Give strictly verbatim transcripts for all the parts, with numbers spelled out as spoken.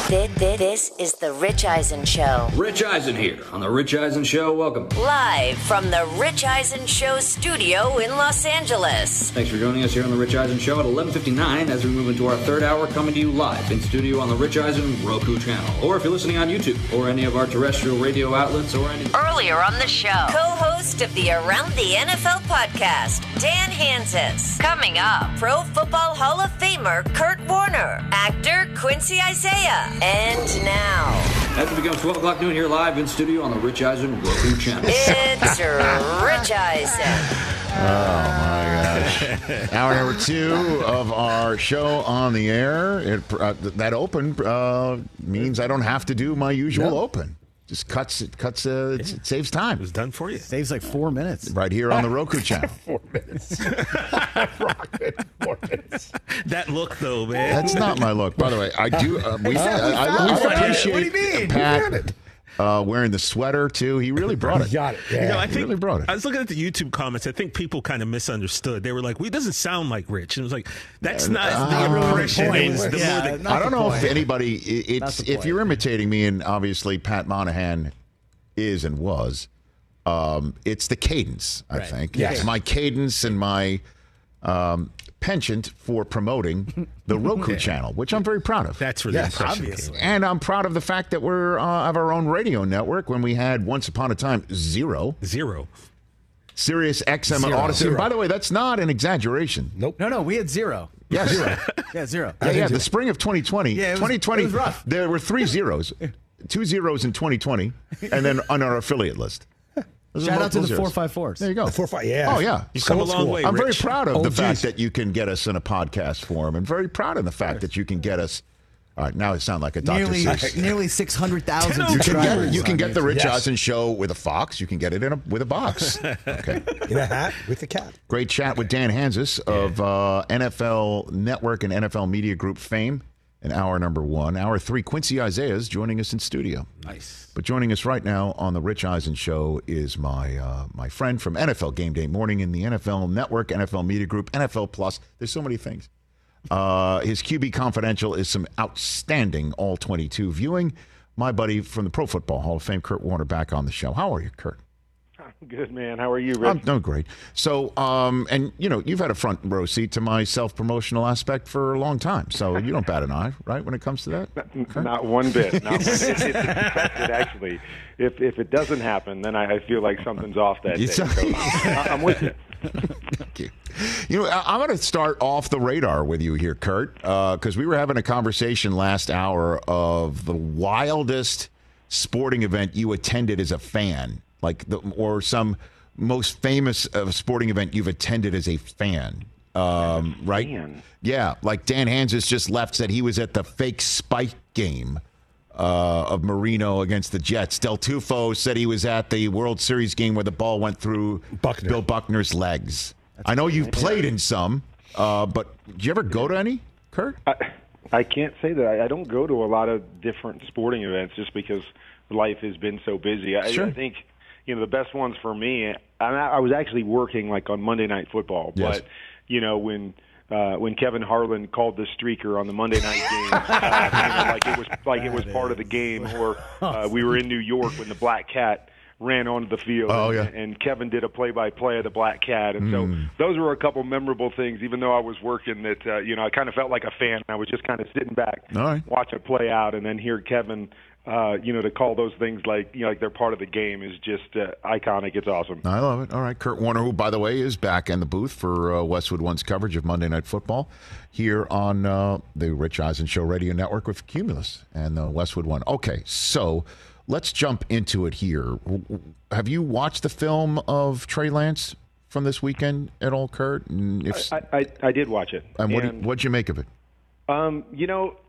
This, this is The Rich Eisen Show. Rich Eisen here on The Rich Eisen Show. Welcome. Live from The Rich Eisen Show studio in Los Angeles. Thanks for joining us here on The Rich Eisen Show at eleven fifty-nine as we move into our third hour, coming to you live in studio on the Rich Eisen Roku channel. Or if you're listening on YouTube or any of our terrestrial radio outlets or any... Earlier on the show, co-host of the Around the N F L podcast, Dan Hansis. Coming up, Pro Football Hall of Famer Kurt Warner, actor Quincy Isaiah. And now, as it becomes twelve o'clock noon here live in studio on the Rich Eisen Roku channel. It's Rich Eisen. Oh, my gosh. Hour number two of our show on the air. It, uh, that open uh, means I don't have to do my usual no. open. Just cuts, it cuts, uh, yeah. it saves time. It was done for you. Saves like four minutes. Right here on the Roku channel. four minutes. four minutes. That look, though, man. That's not my look. By the way, I do. Uh, we, uh, I, I, I appreciate what do you mean? Pat uh, wearing the sweater, too. He really brought it. Got it. Yeah. You know, I he think, really brought it. I was looking at the YouTube comments. I think people kind of misunderstood. They were like, well, he doesn't sound like Rich. And it was like, that's not uh, the impression. It was the yeah, more the, I don't know point. if anybody, it, it's if you're imitating me, and obviously Pat Monahan is and was, um, it's the cadence, I right. think. Yes. It's my cadence and my um, penchant for promoting the Roku yeah. channel, which I'm very proud of. That's where the yes, impression obviously. came. And I'm proud of the fact that we're uh, have our own radio network when we had once upon a time zero. Zero. Sirius X M Zero. Odyssey. Zero. By the way, that's not an exaggeration. Nope. No, no, we had zero. Yeah, zero. yeah, zero. Yeah, yeah, the spring of twenty twenty. Yeah, it was, twenty twenty, it was rough. There were three zeros. Two zeros in twenty twenty, and then on our affiliate list. Those Shout out to the zeros. four five fours. There you go. The four five, yeah. Oh, yeah. You've come a long way, I'm Rich. very proud of Oh, the geez. fact that you can get us in a podcast form, and very proud of the fact that you can get us. All right, now I sound like a Doctor Nearly, Seuss. nearly six hundred thousand You can get, subscribers. you can get the Rich Yes. Eisen show with a Fox. You can get it in a with a box. Okay. In a hat with a cat. Great chat with Dan Hansis of uh, N F L Network and N F L Media Group fame. In hour number one. Hour three, Quincy Isaiah is joining us in studio. Nice. But joining us right now on the Rich Eisen Show is my uh, my friend from N F L Game Day Morning in the N F L Network, N F L Media Group, N F L Plus. There's so many things. Uh, his Q B Confidential is some outstanding all twenty-two viewing. My buddy from the Pro Football Hall of Fame, Kurt Warner, back on the show. How are you, Kurt? Good, man. How are you, Rich? I'm no great. So, um, and you know, you've had a front row seat to my self-promotional aspect for a long time. So you don't bat an eye, right, when it comes to that? Okay. Not one bit. Not one bit. It's, it's expected, actually. If if it doesn't happen, then I, I feel like something's off that day. So I, I'm with you. Thank you. You know, I- I'm going to start off the radar with you here, Kurt, because uh, we were having a conversation last hour of the wildest sporting event you attended as a fan. Like the, or some most famous uh, sporting event you've attended as a fan, um, right? Fan. Yeah, like Dan Hansis just left, said he was at the fake spike game uh, of Marino against the Jets. Del Tufo said he was at the World Series game where the ball went through Buckner. Bill Buckner's legs. That's I know you've played in some, uh, but did you ever go to any, Kurt? I, I can't say that. I, I don't go to a lot of different sporting events just because life has been so busy. I, Sure. I think, you know, the best ones for me, I, I was actually working like on Monday Night Football, Yes. but, you know, when uh, when Kevin Harlan called the streaker on the Monday night game, uh, you know, like it was like it was part of the game, or uh, we were in New York when the Black Cat ran onto the field, Oh, and, yeah. and Kevin did a play-by-play of the Black Cat, and so those were a couple memorable things. Even though I was working, that uh, you know, I kind of felt like a fan. I was just kind of sitting back, All right. watch it play out, and then hear Kevin. Uh, you know, to call those things like you know, like they're part of the game is just uh, iconic. It's awesome. I love it. All right. Kurt Warner, who, by the way, is back in the booth for uh, Westwood One's coverage of Monday Night Football here on uh, the Rich Eisen Show Radio Network with Cumulus and uh, Westwood One. Okay, so let's jump into it here. Have you watched the film of Trey Lance from this weekend at all, Kurt? And if, I, I, I did watch it. and what, and, what'd you make of it? Um, you know,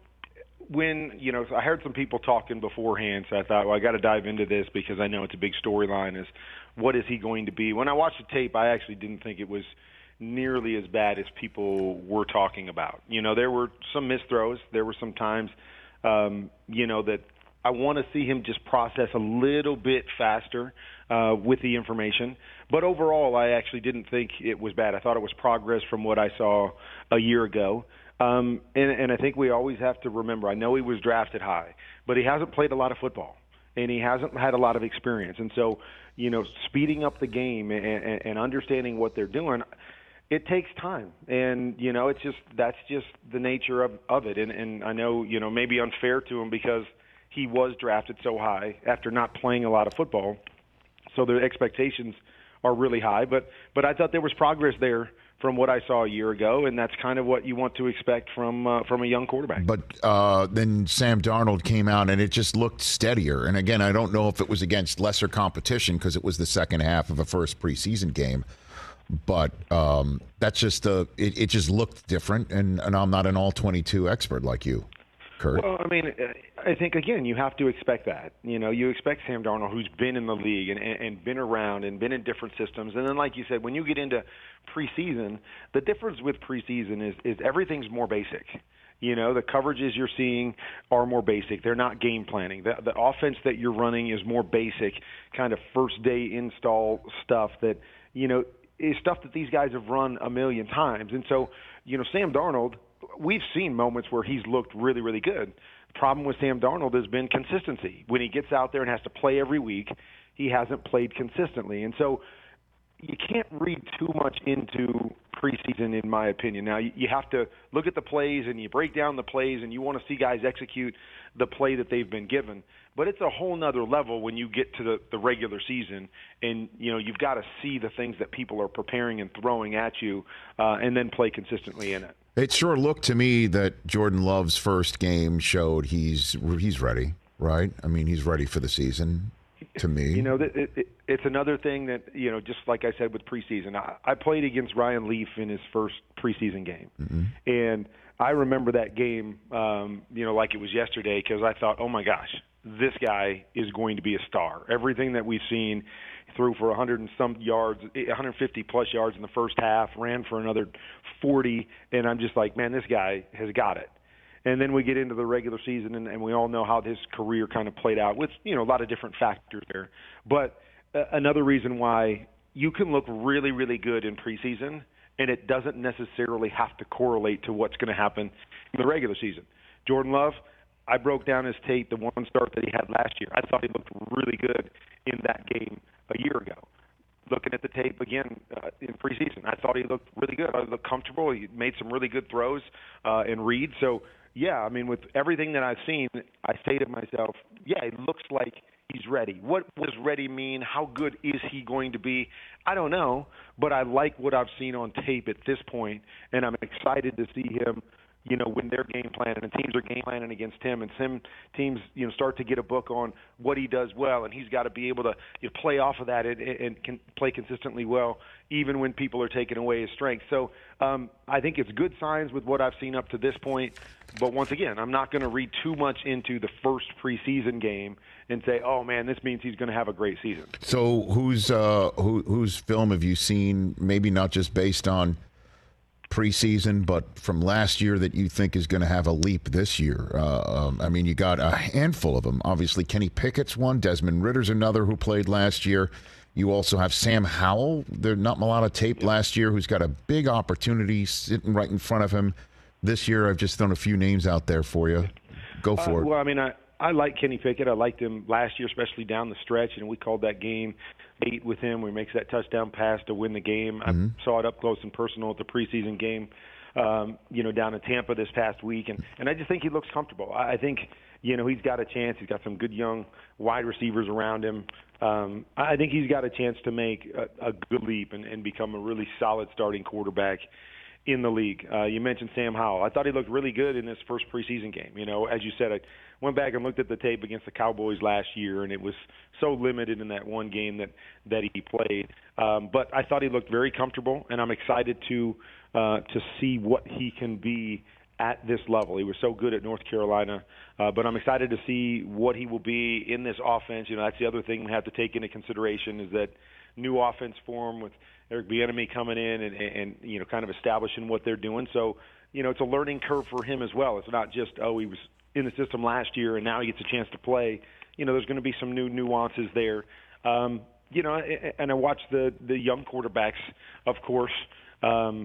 when, you know, I heard some people talking beforehand, so I thought, well, I got to dive into this because I know it's a big storyline is what is he going to be? When I watched the tape, I actually didn't think it was nearly as bad as people were talking about. You know, there were some missed throws. There were some times, um, you know, that I want to see him just process a little bit faster uh, with the information. But overall, I actually didn't think it was bad. I thought it was progress from what I saw a year ago. Um, and, and I think we always have to remember, I know he was drafted high, but he hasn't played a lot of football, and he hasn't had a lot of experience. And so, you know, speeding up the game and, and, and understanding what they're doing, it takes time. And, you know, it's just that's just the nature of, of it. And, and I know, you know, maybe unfair to him because he was drafted so high after not playing a lot of football. So the expectations are really high. But, but I thought there was progress there from what I saw a year ago, and that's kind of what you want to expect from uh, from a young quarterback. But uh, then Sam Darnold came out, and it just looked steadier. And again, I don't know if it was against lesser competition because it was the second half of a first preseason game. But um, that's just uh, it, it just looked different, and, and I'm not an all twenty-two expert like you, Kurt. Well, I mean, I think, again, you have to expect that. You know, you expect Sam Darnold, who's been in the league and, and, and been around and been in different systems. And then, like you said, when you get into preseason, the difference with preseason is, is everything's more basic. You know, the coverages you're seeing are more basic. They're not game planning. The, the offense that you're running is more basic, kind of first-day install stuff that, you know, is stuff that these guys have run a million times. And so, you know, Sam Darnold, we've seen moments where he's looked really, really good. The problem with Sam Darnold has been consistency. When he gets out there and has to play every week, he hasn't played consistently. And so you can't read too much into preseason, in my opinion. Now, you have to look at the plays and you break down the plays and you want to see guys execute the play that they've been given. But it's a whole nother level when you get to the, the regular season, and you know you've got to see the things that people are preparing and throwing at you, uh, and then play consistently in it. It sure looked to me that Jordan Love's first game showed he's he's ready, right? I mean, he's ready for the season. To me, you know, it, it, it's another thing that you know, just like I said with preseason, I, I played against Ryan Leaf in his first preseason game, mm-hmm. and I remember that game, um, you know, like it was yesterday because I thought, oh my gosh, this guy is going to be a star. Everything that we've seen, threw for one hundred and some yards, one hundred fifty plus yards in the first half, ran for another forty, and I'm just like, man, this guy has got it. And then we get into the regular season, and, and we all know how his career kind of played out with, you know, a lot of different factors there. But uh, another reason why you can look really, really good in preseason, and it doesn't necessarily have to correlate to what's going to happen in the regular season. Jordan Love, I broke down his tape, the one start that he had last year. I thought he looked really good in that game a year ago. Looking at the tape again uh, in preseason, I thought he looked really good. I looked comfortable. He made some really good throws uh, and reads. So, yeah, I mean, with everything that I've seen, I say to myself, yeah, it looks like he's ready. What does ready mean? How good is he going to be? I don't know, but I like what I've seen on tape at this point, and I'm excited to see him, you know, when they're game planning and teams are game planning against him, and some teams, you know, start to get a book on what he does well, and he's got to be able to you know, play off of that and, and can play consistently well, even when people are taking away his strength. So um, I think it's good signs with what I've seen up to this point. But once again, I'm not going to read too much into the first preseason game and say, "Oh man, this means he's going to have a great season." So whose uh, who, whose film have you seen? Maybe not just based on preseason, but from last year that you think is going to have a leap this year? Uh, um, I mean, you got a handful of them. Obviously, Kenny Pickett's one. Desmond Ritter's another who played last year. You also have Sam Howell. There's not a lot of tape last year, who's got a big opportunity sitting right in front of him this year. I've just thrown a few names out there for you. Go for uh, it. Well, I mean, I, I like Kenny Pickett. I liked him last year, especially down the stretch, and we called that game eight with him where he makes that touchdown pass to win the game. Mm-hmm. I saw it up close and personal at the preseason game, um, you know, down in Tampa this past week, and, and I just think he looks comfortable. I, I think, you know, he's got a chance. He's got some good young wide receivers around him. Um, I think he's got a chance to make a, a good leap and, and become a really solid starting quarterback in the league. Uh, you mentioned Sam Howell. I thought he looked really good in this first preseason game. You know, as you said, I went back and looked at the tape against the Cowboys last year, and it was so limited in that one game that, that he played. Um, but I thought he looked very comfortable, and I'm excited to uh, to see what he can be at this level. He was so good at North Carolina, uh, but I'm excited to see what he will be in this offense. You know, that's the other thing we have to take into consideration is that new offense form with Eric Bieniemy coming in and, and, you know, kind of establishing what they're doing. So, you know, it's a learning curve for him as well. It's not just, oh, he was in the system last year and now he gets a chance to play. You know, there's going to be some new nuances there. Um, you know, and I watch the, the young quarterbacks, of course. Um,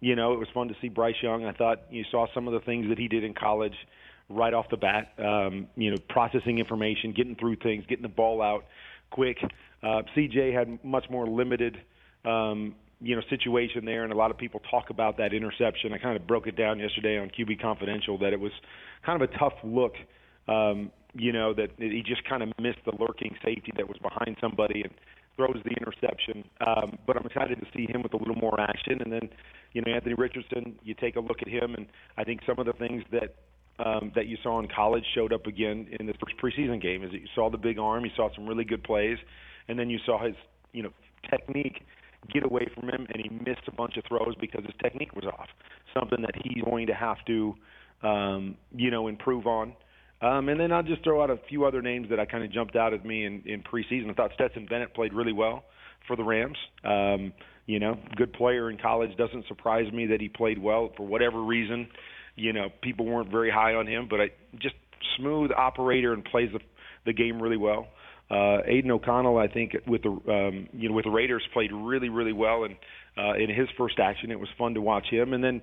you know, it was fun to see Bryce Young. I thought you saw some of the things that he did in college right off the bat, um, you know, processing information, getting through things, getting the ball out quick. Uh, C J had much more limited, um, you know, situation there, and a lot of people talk about that interception. I kind of broke it down yesterday on Q B Confidential that it was kind of a tough look, um, you know, that he just kind of missed the lurking safety that was behind somebody and throws the interception. Um, but I'm excited to see him with a little more action. And then, you know, Anthony Richardson, you take a look at him, and I think some of the things that um, that you saw in college showed up again in the first preseason game. Is that you saw the big arm, you saw some really good plays, and then you saw his, you know, technique get away from him, and he missed a bunch of throws because his technique was off. Something that he's going to have to, um, you know, improve on. Um, and then I'll just throw out a few other names that I kind of jumped out at me in, in preseason. I thought Stetson Bennett played really well for the Rams. Um, you know, good player in college. Doesn't surprise me that he played well for whatever reason. You know, people weren't very high on him, but I, just smooth operator and plays the, the game really well. Uh, Aiden O'Connell, I think, with the um, you know with the Raiders played really, really well, and uh, in his first action, it was fun to watch him. And then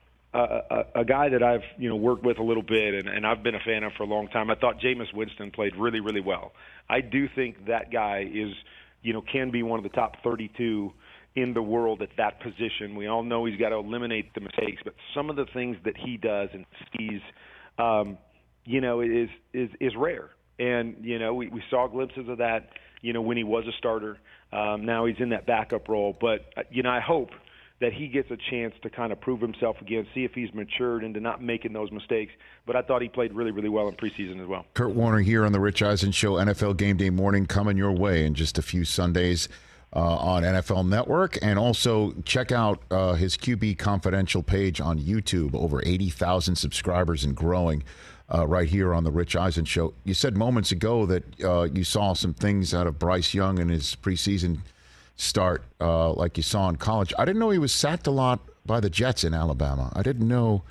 uh, a, a guy that I've you know worked with a little bit, and, and I've been a fan of for a long time. I thought Jameis Winston played really, really well. I do think that guy is you know can be one of the top thirty-two in the world at that position. We all know he's got to eliminate the mistakes, but some of the things that he does and sees, um, you know, is is is rare. And, you know, we, we saw glimpses of that, you know, when he was a starter. Um, now he's in that backup role. But, you know, I hope that he gets a chance to kind of prove himself again, see if he's matured into not making those mistakes. But I thought he played really, really well in preseason as well. Kurt Warner here on the Rich Eisen Show, N F L Game Day Morning, coming your way in just a few Sundays uh, on N F L Network. And also check out uh, his Q B Confidential page on YouTube, over eighty thousand subscribers and growing. Uh, right here on the Rich Eisen Show. You said moments ago that uh, you saw some things out of Bryce Young in his preseason start, uh, like you saw in college. I didn't know he was sacked a lot by the Jets in Alabama. I didn't know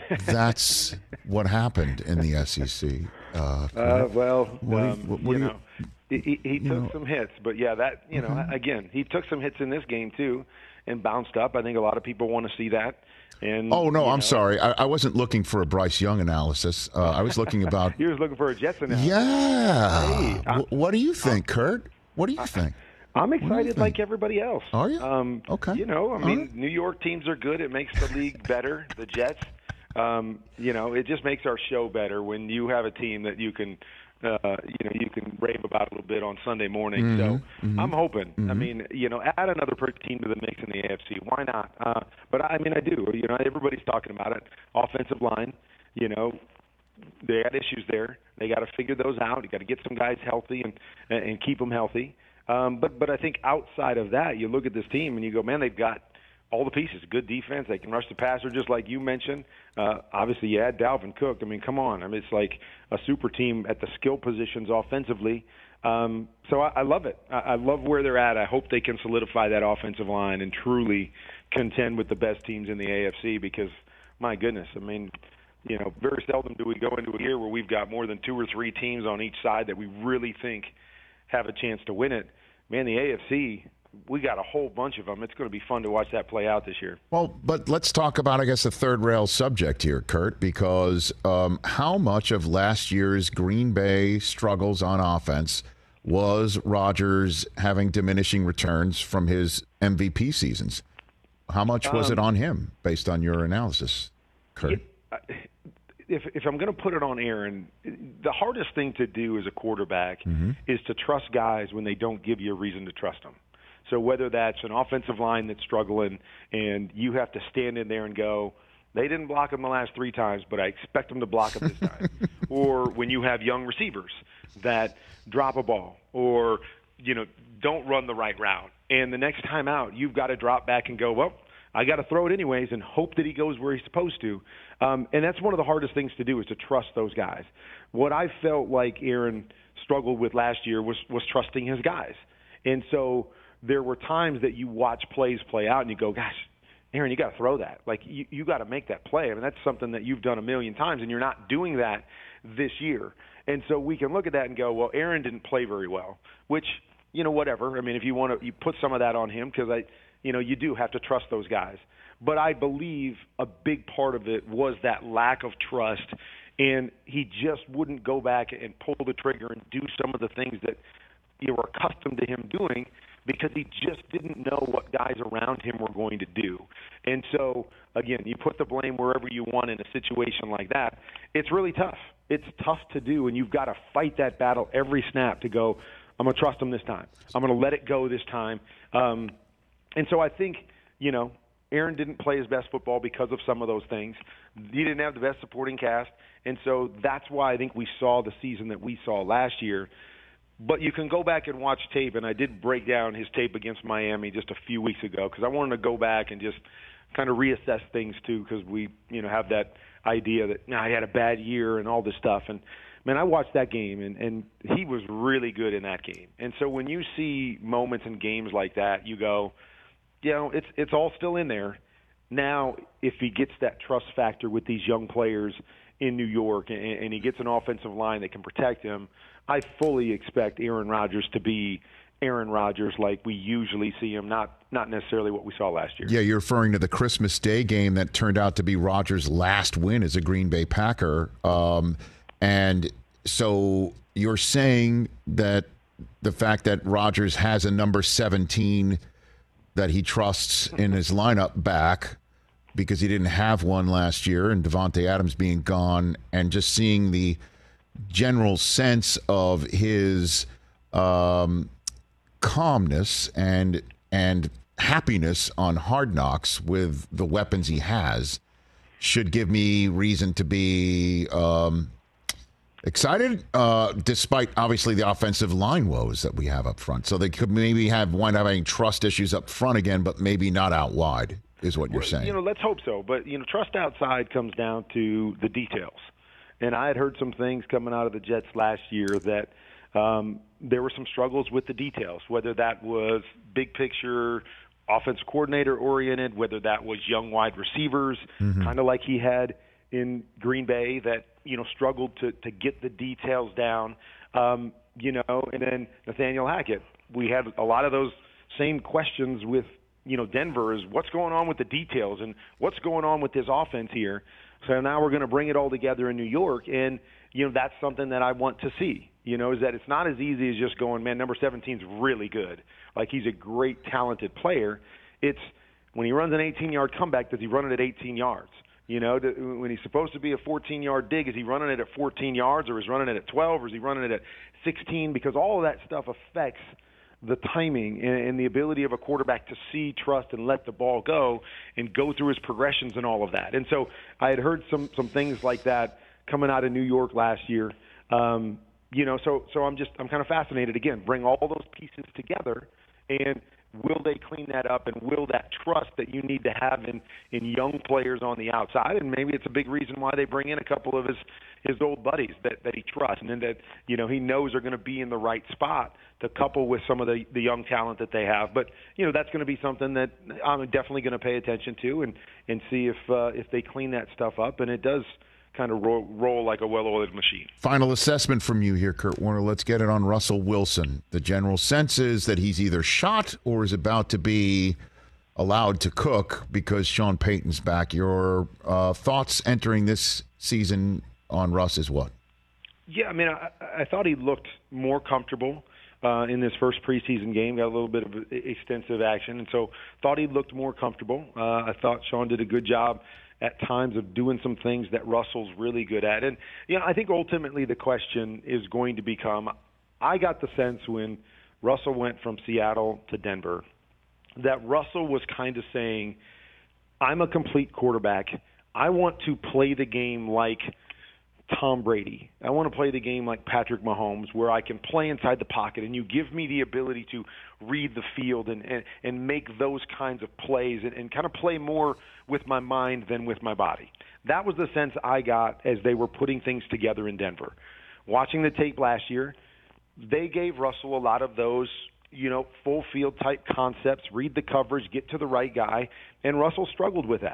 that's what happened in the S E C. Uh, uh, well, what um, you, what, what you you, know, he, he, he took know. some hits, but yeah, that you know, Mm-hmm. again, he took some hits in this game too, and bounced up. I think a lot of people want to see that. And, oh, no, you I'm know, sorry. I, I wasn't looking for a Bryce Young analysis. Uh, I was looking about. You was looking for a Jets analysis. Yeah. Hey, w- what do you think, Kurt? What do you think? I'm do you excited think? like everybody else. Are you? Um, Okay. You know, I All mean, right. New York teams are good. It makes the league better, the Jets. Um, you know, it just makes our show better when you have a team that you can, uh, you know, you can rave about a little bit on Sunday morning. Mm-hmm. So Mm-hmm. I'm hoping. Mm-hmm. I mean, you know, add another per team to the mix in the A F C. Why not? Uh, but I mean, I do. You know, everybody's talking about it. Offensive line, you know, they had issues there. They got to figure those out. You got to get some guys healthy and and keep them healthy. Um, but but I think outside of that, you look at this team and you go, man, they've got all the pieces. Good defense. They can rush the passer, just like you mentioned. Uh, obviously, you add Dalvin Cook. I mean, come on. I mean, it's like a super team at the skill positions offensively. Um, so I, I love it. I, I love where they're at. I hope they can solidify that offensive line and truly contend with the best teams in the A F C because, my goodness, I mean, you know, very seldom do we go into a year where we've got more than two or three teams on each side that we really think have a chance to win it. Man, the A F C, we got a whole bunch of them. It's going to be fun to watch that play out this year. Well, but let's talk about, I guess, a third rail subject here, Kurt, because um, how much of last year's Green Bay struggles on offense was Rodgers having diminishing returns from his M V P seasons? How much was um, it on him, based on your analysis, Kurt? If, if I'm going to put it on Aaron, the hardest thing to do as a quarterback Mm-hmm. is to trust guys when they don't give you a reason to trust them. So whether that's an offensive line that's struggling and you have to stand in there and go, they didn't block him the last three times, but I expect them to block him this time. Or when you have young receivers that drop a ball or, you know, don't run the right route. And the next time out, you've got to drop back and go, well, I got to throw it anyways and hope that he goes where he's supposed to. Um, and that's one of the hardest things to do is to trust those guys. What I felt like Aaron struggled with last year was, was trusting his guys. And so there were times that you watch plays play out and you go, gosh, Aaron, you got to throw that. Like, you, you got to make that play. I mean, that's something that you've done a million times, and you're not doing that this year. And so we can look at that and go, well, Aaron didn't play very well, which, you know, whatever. I mean, if you want to, you put some of that on him because I, you know, you do have to trust those guys. But I believe a big part of it was that lack of trust, and he just wouldn't go back and pull the trigger and do some of the things that you were accustomed to him doing because he just didn't know what guys around him were going to do. And so, again, you put the blame wherever you want in a situation like that. It's really tough. It's tough to do, and you've got to fight that battle every snap to go, I'm going to trust him this time. I'm going to let it go this time. Um, and so I think, you know, Aaron didn't play his best football because of some of those things. He didn't have the best supporting cast, and so that's why I think we saw the season that we saw last year. But you can go back and watch tape, and I did break down his tape against Miami just a few weeks ago because I wanted to go back and just kind of reassess things too because we, you know, have that idea that nah, he had a bad year and all this stuff. And, man, I watched that game, and, and he was really good in that game. And so when you see moments in games like that, you go, you know, it's it's all still in there. Now, if he gets that trust factor with these young players in New York and, and he gets an offensive line that can protect him, I fully expect Aaron Rodgers to be Aaron Rodgers like we usually see him, not not necessarily what we saw last year. Yeah, you're referring to the Christmas Day game that turned out to be Rodgers' last win as a Green Bay Packer. Um, and so you're saying that the fact that Rodgers has a number seventeen that he trusts in his lineup back because he didn't have one last year, and Devontae Adams being gone, and just seeing the general sense of his um, calmness and and happiness on Hard Knocks with the weapons he has should give me reason to be um, excited, uh, despite obviously the offensive line woes that we have up front. So they could maybe have wind up having trust issues up front again, but maybe not out wide, is what you're saying. You know, let's hope so. But, you know, trust outside comes down to the details. And I had heard some things coming out of the Jets last year that um, there were some struggles with the details, whether that was big picture, offensive coordinator oriented, whether that was young wide receivers, mm-hmm. kind of like he had in Green Bay that, you know, struggled to, to get the details down, um, you know, and then Nathaniel Hackett. We had a lot of those same questions with, you know, Denver is what's going on with the details and what's going on with this offense here. So now we're going to bring it all together in New York, and, you know, that's something that I want to see, you know, is that it's not as easy as just going, man, number seventeen is really good. Like, he's a great, talented player. It's when he runs an eighteen-yard comeback, does he run it at eighteen yards? You know, when he's supposed to be a fourteen-yard dig, is he running it at fourteen yards, or is he running it at twelve, or is he running it at sixteen? Because all of that stuff affects the timing and the ability of a quarterback to see, trust, and let the ball go and go through his progressions and all of that. And so I had heard some some things like that coming out of New York last year. Um, you know, so so I'm just I'm kind of fascinated. Again, bring all those pieces together, and will they clean that up, and will that trust that you need to have in, in young players on the outside? And maybe it's a big reason why they bring in a couple of his, his old buddies that, that he trusts and then that, you know, he knows are going to be in the right spot to couple with some of the, the young talent that they have. But, you know, that's going to be something that I'm definitely going to pay attention to and, and see if uh, if they clean that stuff up. And it does kind of roll, roll like a well-oiled machine. Final assessment from you here, Kurt Warner. Let's get it on Russell Wilson. The general sense is that he's either shot or is about to be allowed to cook because Sean Payton's back. Your uh, thoughts entering this season on Russ is what? Yeah, I mean, I, I thought he looked more comfortable uh, in this first preseason game, got a little bit of extensive action, and so thought he looked more comfortable. Uh, I thought Sean did a good job at times of doing some things that Russell's really good at. And, you know, I think ultimately the question is going to become, I got the sense when Russell went from Seattle to Denver that Russell was kind of saying, I'm a complete quarterback. I want to play the game like Tom Brady. I want to play the game like Patrick Mahomes, where I can play inside the pocket and you give me the ability to read the field and, and, and make those kinds of plays and, and kind of play more with my mind than with my body. That was the sense I got as they were putting things together in Denver. Watching the tape last year, they gave Russell a lot of those, you know, full field type concepts, read the coverage, get to the right guy, and Russell struggled with that.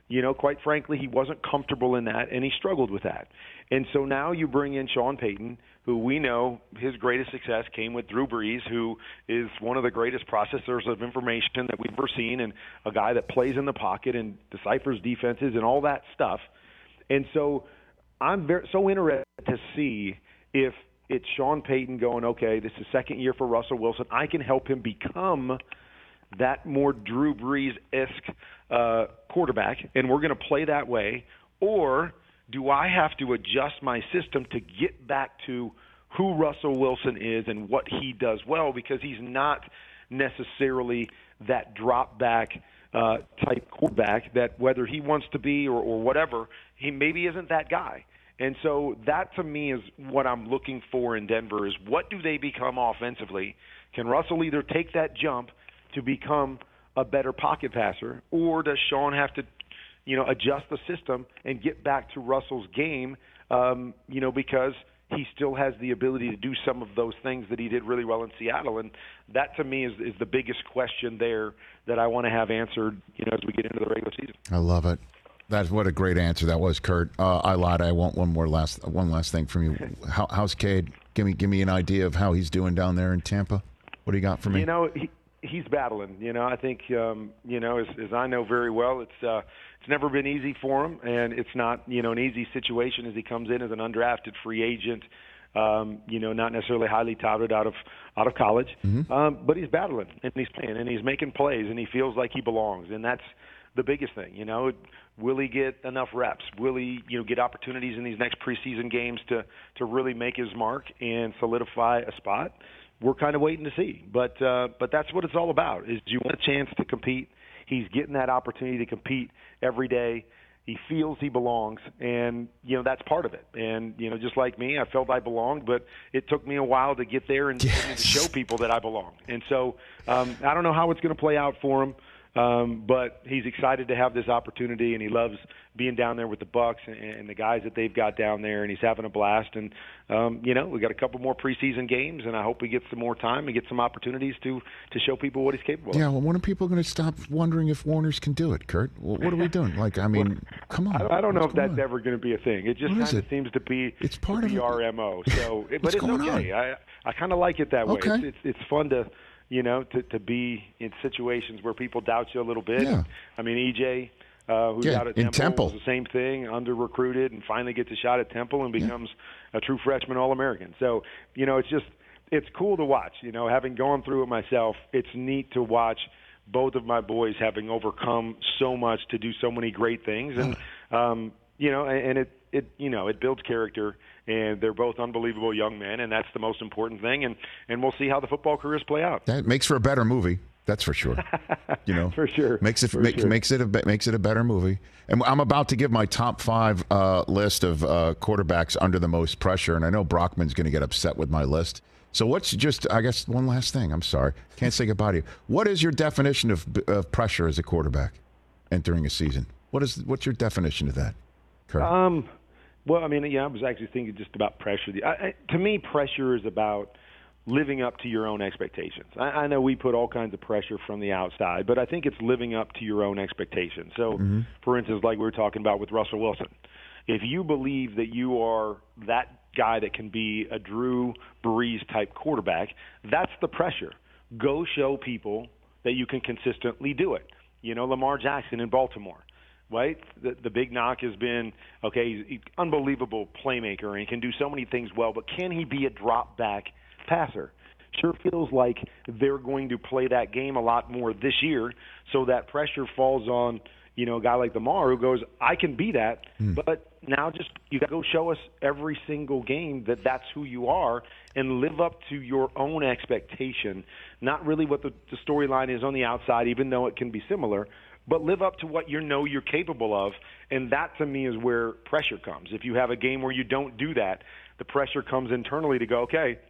you know, quite frankly, he wasn't comfortable in that, and he struggled with that. And so now you bring in Sean Payton, who we know his greatest success came with Drew Brees, who is one of the greatest processors of information that we've ever seen, and a guy that plays in the pocket and deciphers defenses and all that stuff. And so I'm very, so interested to see if it's Sean Payton going, okay, this is second year for Russell Wilson. I can help him become that more Drew Brees-esque uh, quarterback, and we're going to play that way. Or do I have to adjust my system to get back to who Russell Wilson is and what he does well, because he's not necessarily that drop-back uh, type quarterback that whether he wants to be or, or whatever, he maybe isn't that guy. And so that, to me, is what I'm looking for in Denver is what do they become offensively? Can Russell either take that jump to become a better pocket passer, or does Sean have to, you know, adjust the system and get back to Russell's game, um, you know, because he still has the ability to do some of those things that he did really well in Seattle. And that, to me, is, is the biggest question there that I want to have answered, you know, as we get into the regular season. I love it. That's what a great answer that was, Kurt. Uh, I lied. I want one more last one last thing from you. How, how's Cade? Give me give me an idea of how he's doing down there in Tampa. What do you got for me? You know, he, he's battling. You know, I think um, you know, as, as I know very well, it's uh, it's never been easy for him, and it's not, you know, an easy situation as he comes in as an undrafted free agent. Um, you know, not necessarily highly touted out of out of college, mm-hmm. um, but he's battling and he's playing and he's making plays and he feels like he belongs, and that's the biggest thing. You know, will he get enough reps? Will he, you know, get opportunities in these next preseason games to to really make his mark and solidify a spot? We're kind of waiting to see, but uh, but that's what it's all about. Is you want a chance to compete. He's getting that opportunity to compete every day. He feels he belongs, and, you know, that's part of it. And, you know, just like me, I felt I belonged, but it took me a while to get there and, yes. and to show people that I belonged. And so um, I don't know how it's going to play out for him, um, but he's excited to have this opportunity, and he loves being down there with the Bucks and, and the guys that they've got down there, and he's having a blast. And, um, you know, we got a couple more preseason games, and I hope he gets some more time and get some opportunities to, to show people what he's capable yeah, of. Yeah, well, when are people going to stop wondering if Warner's can do it, Kurt? Well, what are we doing? Like, I mean, well, come on. I, I don't know if that's on? ever going to be a thing. It just kind of seems to be it's part of the R M O. So, it, but it's okay. On? I I kind of like it that way. Okay. It's, it's it's fun to, you know, to to be in situations where people doubt you a little bit. Yeah. I mean, E J, uh, who's yeah, out at in Temple, Temple. was the same thing, under recruited, and finally gets a shot at Temple and becomes yeah. a true freshman All-American. So, you know, it's just it's cool to watch. You know, having gone through it myself, it's neat to watch both of my boys having overcome so much to do so many great things, and um, you know, and, and it it you know it builds character. And they're both unbelievable young men, and that's the most important thing. And, and we'll see how the football careers play out. That makes for a better movie, that's for sure. You know, for sure makes it for make, sure. makes it a makes it a better movie. And I'm about to give my top five uh, list of uh, quarterbacks under the most pressure, and I know Brockman's going to get upset with my list. So what's just I guess one last thing. I'm sorry, can't say goodbye to you. What is your definition of, of pressure as a quarterback entering a season? What is what's your definition of that, Kurt? Um. Well, I mean, yeah, I was actually thinking just about pressure. I, I, to me, pressure is about living up to your own expectations. I, I know we put all kinds of pressure from the outside, but I think it's living up to your own expectations. So, mm-hmm. for instance, like we were talking about with Russell Wilson, if you believe that you are that guy that can be a Drew Brees type quarterback, that's the pressure. Go show people that you can consistently do it. You know, Lamar Jackson in Baltimore. Right? The, the big knock has been, okay, he's, he's an unbelievable playmaker and he can do so many things well, but can he be a drop-back passer? Sure feels like they're going to play that game a lot more this year, so that pressure falls on, you know, a guy like Lamar who goes, I can be that, mm. but now just you got to go show us every single game that that's who you are and live up to your own expectation, not really what the, the storyline is on the outside, even though it can be similar, but live up to what you know you're capable of, and that to me is where pressure comes. If you have a game where you don't do that, the pressure comes internally to go, okay,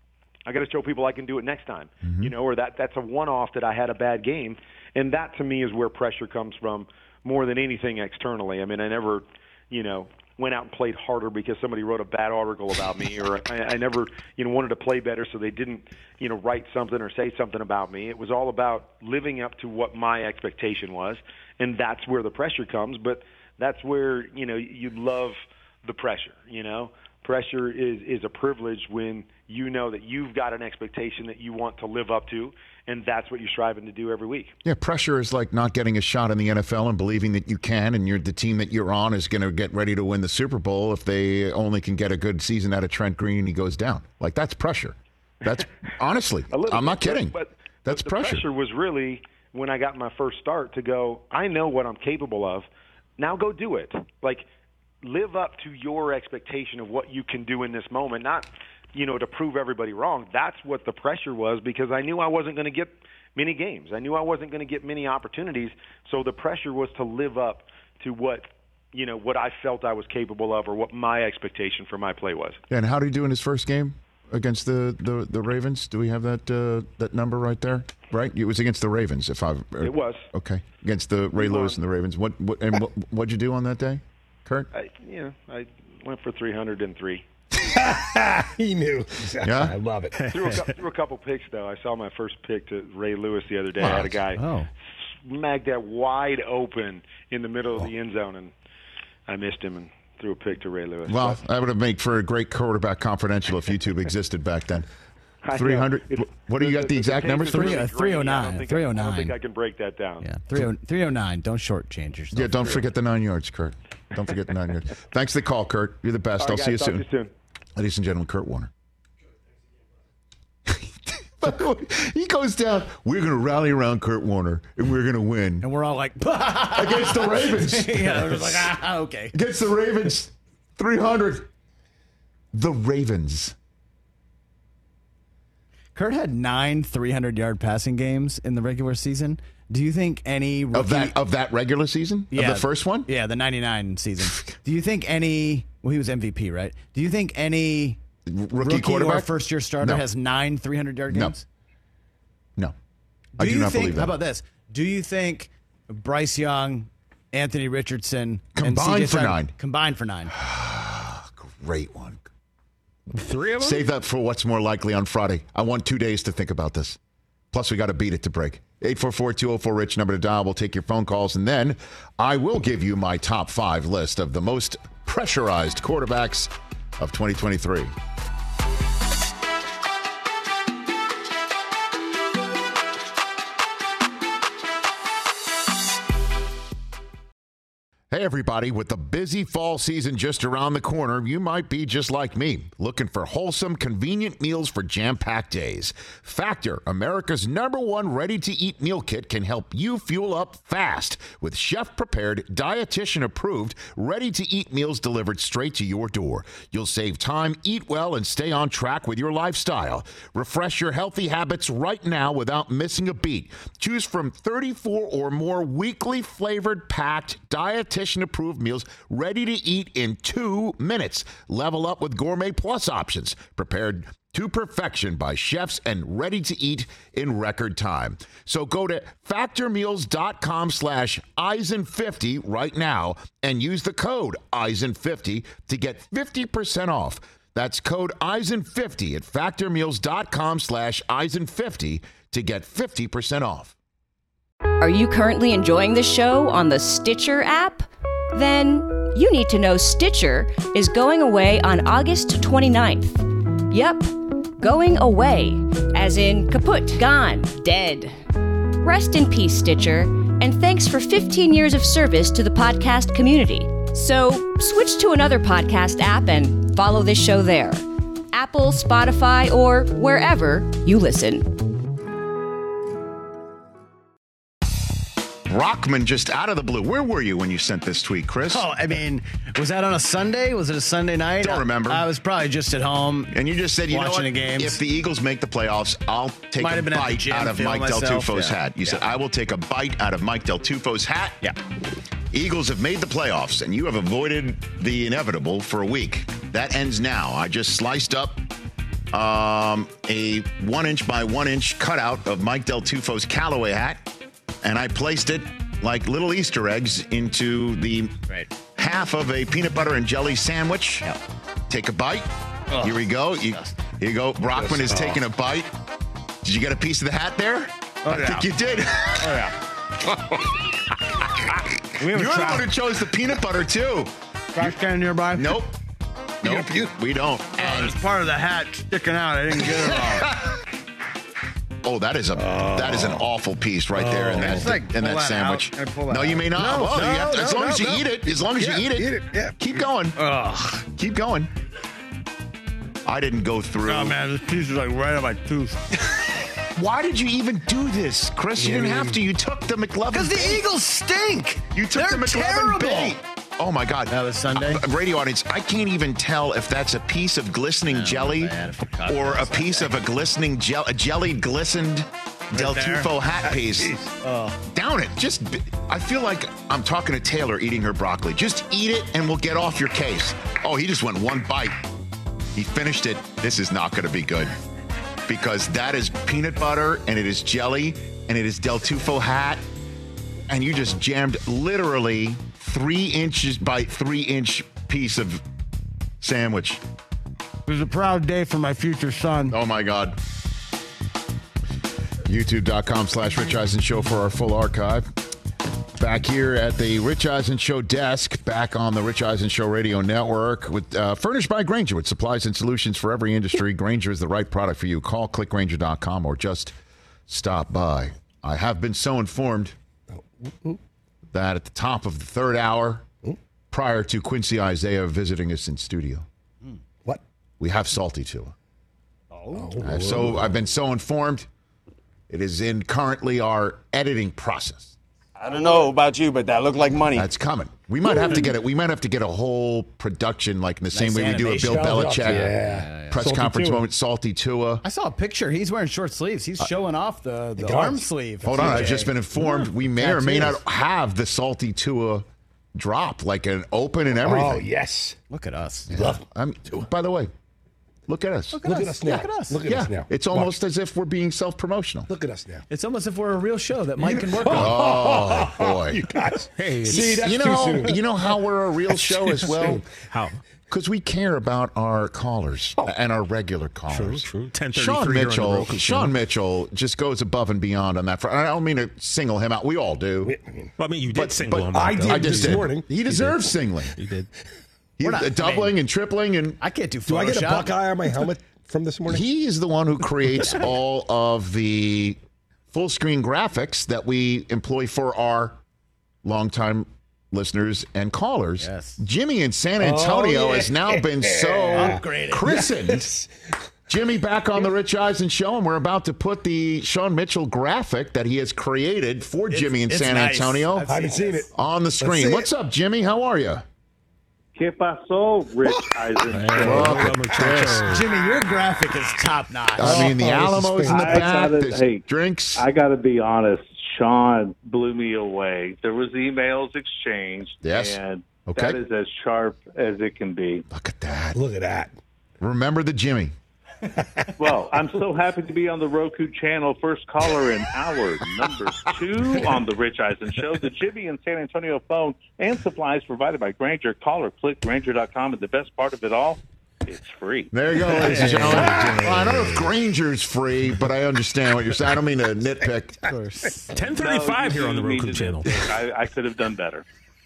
I got to show people I can do it next time, mm-hmm. you know, or that that's a one-off that I had a bad game, and that to me is where pressure comes from more than anything externally. I mean, I never, you know, went out and played harder because somebody wrote a bad article about me, or I, I never, you know, wanted to play better, so they didn't, you know, write something or say something about me. It was all about living up to what my expectation was, and that's where the pressure comes. But that's where, you know, you love the pressure, you know. Pressure is, is a privilege when you know that you've got an expectation that you want to live up to, and that's what you're striving to do every week. Yeah, pressure is like not getting a shot in the N F L and believing that you can, and you're the team that you're on is going to get ready to win the Super Bowl if they only can get a good season out of Trent Green and he goes down. Like, that's pressure. That's honestly, I'm not bit, kidding. But, but that's the pressure. pressure was really when I got my first start to go, I know what I'm capable of. Now go do it. Like, live up to your expectation of what you can do in this moment, not, you know, to prove everybody wrong. That's what the pressure was, because I knew I wasn't going to get many games. I knew I wasn't going to get many opportunities. So the pressure was to live up to what, you know, what I felt I was capable of, or what my expectation for my play was. And how did he do in his first game against the, the, the Ravens? Do we have that uh, that number right there? Right, it was against the Ravens. If I it was okay against the Ray Lewis and the Ravens. What, what and what what'd you do on that day, Kurt? I, you know, I went for three hundred three. He knew. Yeah, I love it. threw, a, threw a couple picks though. I saw my first pick to Ray Lewis the other day. I had a guy Oh. smack that wide open in the middle of the end zone, and I missed him and threw a pick to Ray Lewis. Well, But that would have made for a great quarterback confidential if YouTube existed back then. I know. three hundred. It's- What do you got? The exact tape numbers? is Three- really uh, grainy. three oh nine, I don't think I- three oh nine. I don't think I can break that down. Yeah, three oh nine. Don't shortchange yourself. Yeah, don't forget the nine yards, Kurt. Don't forget the nine yards. Thanks for the call, Kurt. You're the best. All right, I'll see you guys, talk soon. to you soon. Ladies and gentlemen, Kurt Warner. He goes down. We're going to rally around Kurt Warner, and we're going to win And we're all like, against the Ravens. yeah, we're just like, ah, okay. Against the Ravens, three hundred. The Ravens. Kurt had nine three hundred yard passing games in the regular season. Do you think any rookie, Of that of that regular season? yeah, Of the first one? Yeah, the ninety-nine season. Do you think any? Well, he was M V P, right? Do you think any Rookie, rookie quarterback? or first year starter No. has nine three hundred yard No. games? No. I do you not think, believe that. How about this? Do you think Bryce Young, Anthony Richardson, and Combined C J for Stroud- nine. Combined for nine. Great one. Three of them? Save that for what's more likely on Friday. I want two days to think about this. Plus, we got to beat it to break. eight four four, two oh four, RICH, number to dial. We'll take your phone calls, and then I will give you my top five list of the most pressurized quarterbacks of twenty twenty-three. Hey, everybody, with the busy fall season just around the corner, you might be just like me, looking for wholesome, convenient meals for jam-packed days. Factor, America's number one ready-to-eat meal kit, can help you fuel up fast with chef-prepared, dietitian-approved, ready-to-eat meals delivered straight to your door. You'll save time, eat well, and stay on track with your lifestyle. Refresh your healthy habits right now without missing a beat. Choose from thirty-four or more weekly flavored, packed, dietitian approved meals ready to eat in two minutes. Level up with Gourmet Plus options, prepared to perfection by chefs and ready to eat in record time. So go to factormeals.com slash Eisen fifty right now and use the code Eisen fifty to get fifty percent off. That's code Eisen fifty at factormeals.com slash Eisen fifty to get fifty percent off. Are you currently enjoying the show on the Stitcher app? Then you need to know Stitcher is going away on August twenty-ninth. Yep, going away, as in kaput, gone, dead. Rest in peace, Stitcher, and thanks for fifteen years of service to the podcast community. So switch to another podcast app and follow this show there. Apple, Spotify, or wherever you listen. Rockman just out of the blue. Where were you when you sent this tweet, Chris? Oh, I mean, was that on a Sunday? Was it a Sunday night? Don't remember. I, I was probably just at home. And you just said, you know Watching what? the games. If the Eagles make the playoffs, I'll take Might a have been at the bite gym out of feeling Mike Del myself. Tufo's Yeah. hat. You said, I will take a bite out of Mike Del Tufo's hat. Yeah. Eagles have made the playoffs, and you have avoided the inevitable for a week. That ends now. I just sliced up um, a one inch by one inch cutout of Mike Del Tufo's Callaway hat, and I placed it like little Easter eggs into the Right. half of a peanut butter and jelly sandwich. Yep. Take a bite. Oh, here we go. You, here you go. Brockman is taking a bite. Did you get a piece of the hat there? Oh, I yeah. think you did. Oh, yeah. You're the one who chose the peanut butter, too. Trash can nearby? Nope. Nope. We don't. And it's part of the hat sticking out. I didn't get it all. Oh, that is a oh. that is an awful piece right oh. there in that like in that, that sandwich. That no, you may not. No, oh, no, you have to, as no, long no, as you no. eat it. As long as yeah, you eat it. Eat it. Yeah. Keep going. Ugh. Keep going. I didn't go through. Oh man, this piece is like right on my tooth. Why did you even do this, Chris? You Yeah, didn't man. have to. You took the McLovin. Because the bait. Eagles stink. You took They're the McLovin terrible. bait. Oh my God! That was Sunday. Uh, radio audience, I can't even tell if that's a piece of glistening Oh, jelly man, I forgot or that a was piece Sunday. of a glistening gel, a jellied glistened Del there. Tufo hat piece. Oh. Down it. Just, I feel like I'm talking to Taylor eating her broccoli. Just eat it and we'll get off your case. Oh, he just went one bite. He finished it. This is not going to be good because that is peanut butter and it is jelly and it is Del Tufo hat. And you just jammed literally three inches by three inch piece of sandwich. It was a proud day for my future son. Oh my God. YouTube.com slash Rich Eisen Show for our full archive. Back here at the Rich Eisen Show desk, back on the Rich Eisen Show Radio Network, with uh, furnished by Grainger with supplies and solutions for every industry. Grainger is the right product for you. Call click grainger dot com or just stop by. I have been so informed that at the top of the third hour, prior to Quincy Isaiah visiting us in studio, What? we have Salty Tua. Oh. Uh, so I've been so informed. It is in currently our editing process. I don't know about you, but that looked like money. That's coming. We might have to get it. We might have to get a whole production, like in the same Nice way we do a Bill animation. Belichick Yeah. Yeah, yeah. press Salty conference Tua. moment. Salty Tua. I saw a picture. He's wearing short sleeves. He's showing off the, the guards. arm sleeve. Hold on, I've just been informed. We may or may not Tattoos. have the Salty Tua drop, like an open and everything. Oh, yes. Look at us. Love I'm, by the way, look at us. Look at Look us. at us now. Look at us. Look at yeah, us now. it's Watch. almost as if we're being self-promotional. Look at us now. It's almost if we're a real show that Mike can work on. Oh boy! You guys. Hey, See, that's you too know, soon. you know how we're a real show as well. soon. how? Because we care about our callers and our regular callers. True, true. ten thirty-three Sean here on the Mitchell, Roku Sean channel. Mitchell just goes above and beyond on that front. I don't mean to single him out. We all do. I mean, Well, I mean, you did But- single but him I out, though. did I just this did. morning. He deserves singling. You did. He, We're not- doubling I mean- and tripling, and I can't do Photoshop. do I get a Buckeye on my helmet from this morning? he is the one who creates all of the full screen graphics that we employ for our longtime listeners and callers. Yes. Jimmy in San Antonio Oh, yeah. has now been so Upgraded. christened. Yes. Jimmy back on the Rich Eisen Show, and we're about to put the Sean Mitchell graphic that he has created for Jimmy in it's San nice. Antonio I've I haven't seen it. on the see screen. it. What's up, Jimmy? How are you? ¿Qué pasó, Rich Eisen? Welcome, muchacho. Jimmy, your graphic is top notch. I mean, the Oh, this is Alamo's in the I back. gotta- There's hey, drinks. I got to be honest. Sean blew me away. There was emails exchanged. Yes. And Okay. that is as sharp as it can be. Look at that. Look at that. Remember the Jimmy. Well, I'm so happy to be on the Roku channel. First caller in hour number two on the Rich Eisen Show. The Jimmy in San Antonio phone and supplies provided by Grainger. Call or click grainger dot com. And the best part of it all, it's free. There you go, ladies and gentlemen. Well, I don't know if Granger's free, but I don't what you're saying. I don't mean to nitpick. ten thirty-five No, here on the you Roku needed channel. it. I, I could have done better.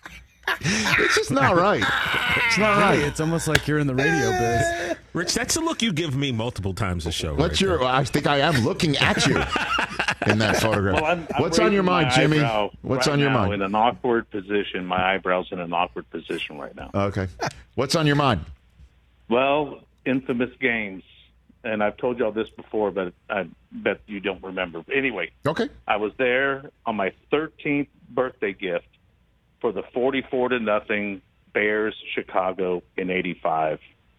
It's just not right. It's not Right. right. It's almost like you're in the radio biz. Rich, that's the look you give me multiple times a show. What's right your? there. I think I am looking at you in that photograph. Well, I'm, I'm What's on your raising my mind, Jimmy? eyebrow What's right on your now mind? In an awkward position. My eyebrow's in an awkward position right now. Okay. What's on your mind? Well, infamous games. And I've told y'all this before, but I bet you don't remember. Anyway, Okay. I was there on my thirteenth birthday gift for the forty-four to nothing Bears Chicago in eighty-five.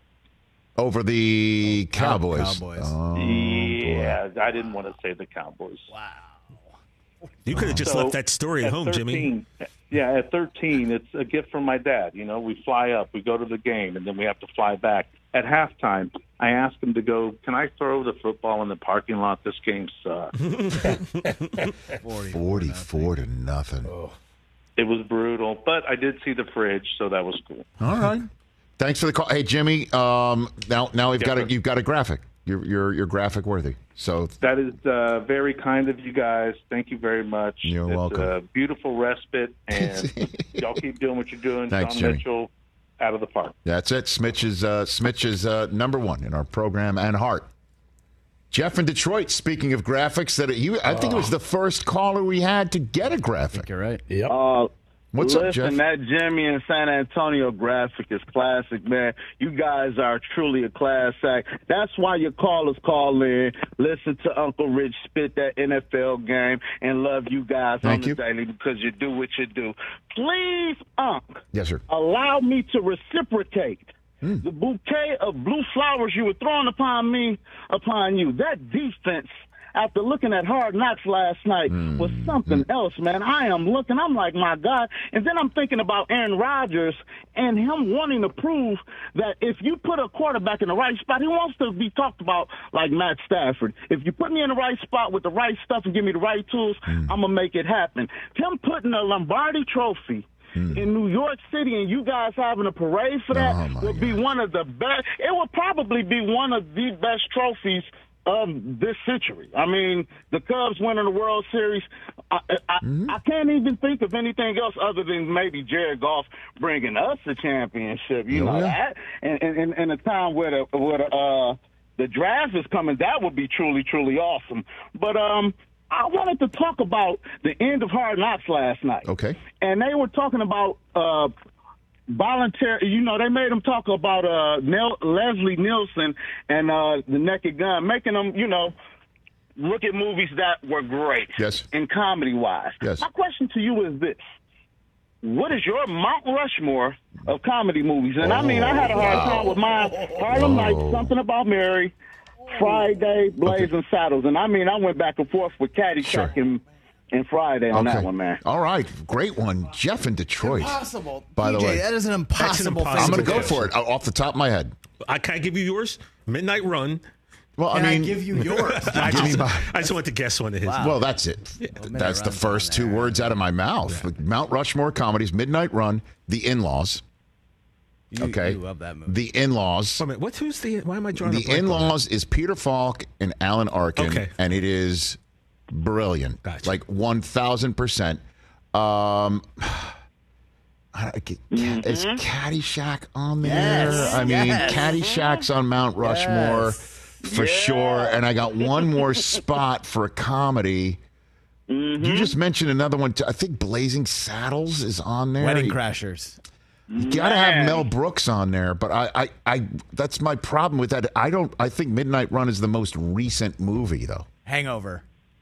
Over the Cowboys. Cowboys. Oh, yeah, I didn't want to say the Cowboys. Wow. You could have just So, left that story at, at home, Jimmy. thirteen, Yeah, at thirteen, it's a gift from my dad. You know, we fly up, we go to the game, and then we have to fly back. At halftime, I asked him to go, can I throw the football in the parking lot? This game sucks. forty-four to nothing. It was brutal, but I did see the fridge, so that was cool. All right. Thanks for the call. Hey, Jimmy, um, now now we've Yes, got a, sir. you've got a graphic. You're, you're, you're graphic worthy. So That is uh, very kind of you guys. Thank you very much. You're it's welcome. a beautiful respite, and y'all keep doing what you're doing. Thanks, Sean Jimmy. Mitchell, out of the park. that's it. Smitch is, uh, Smitch is uh, number one in our program and heart. Jeff in Detroit, speaking of graphics, that he, I think it was the first caller we had to get a graphic. You're right. Yep. Uh, What's listen, up, Jeff? that Jimmy in San Antonio graphic is classic, man. You guys are truly a class act. That's why your callers call in, listen to Uncle Rich spit that N F L game, and love you guys Thank on you. the daily because you do what you do. Please, Unc, Yes, sir. allow me to reciprocate the bouquet of blue flowers you were throwing upon me, upon you. That defense, after looking at Hard Knocks last night, was something else, man. I am looking, I'm like, my God. And then I'm thinking about Aaron Rodgers and him wanting to prove that if you put a quarterback in the right spot, he wants to be talked about like Matt Stafford. If you put me in the right spot with the right stuff and give me the right tools, I'm going to make it happen. Him putting a Lombardi trophy in New York City and you guys having a parade for that Oh, my would be one of the best. It would probably be one of the best trophies of this century. I mean, the Cubs winning the World Series. I, I, Mm-hmm. I can't even think of anything else other than maybe Jared Goff bringing us a championship. You Oh, know yeah. that, and in in a time where the where the, uh, the draft is coming, that would be truly truly awesome. But um. I wanted to talk about the end of Hard Knocks last night. Okay. And they were talking about uh, voluntary, you know, they made them talk about uh, Nel- Leslie Nielsen and uh, The Naked Gun, making them, you know, look at movies that were great. Yes. In comedy-wise. Yes. My question to you is this. What is your Mount Rushmore of comedy movies? And I mean, I had a hard wow. time with mine. Harlem Whoa. Nights, Something About Mary, Friday, Blazing Saddles. And I mean, I went back and forth with Caddyshack Sure. and, and Friday on Okay. that one, man. All right. Great one. Jeff in Detroit. Impossible. By the P J, way. that is an impossible, impossible I'm thing going to to go do. for it uh, off the top of my head. I can't give you yours. Midnight Run. Well, Can I I, mean, give you yours? I Give me just, my- I just want to guess one of his. well, that's it. Midnight That's the Run's first on two there. words out of my mouth. Mount Rushmore comedies, Midnight Run, The In-Laws. You, Okay. you love that movie. The In-Laws. Wait a minute, what? Who's the? Why am I drawing? a The blank on In-Laws is Peter Falk and Alan Arkin, Okay. and it is brilliant. Gotcha. Like one thousand percent. Um, I- Is Caddyshack on there? Yes, I mean, yes. Caddyshack's on Mount Rushmore for sure. And I got one more spot for a comedy. You just mentioned another one. Too. I think Blazing Saddles is on there. Wedding You- Crashers. You gotta have Mel Brooks on there, but I, I, I, that's my problem with that. I don't. I think Midnight Run is the most recent movie, though. Hangover.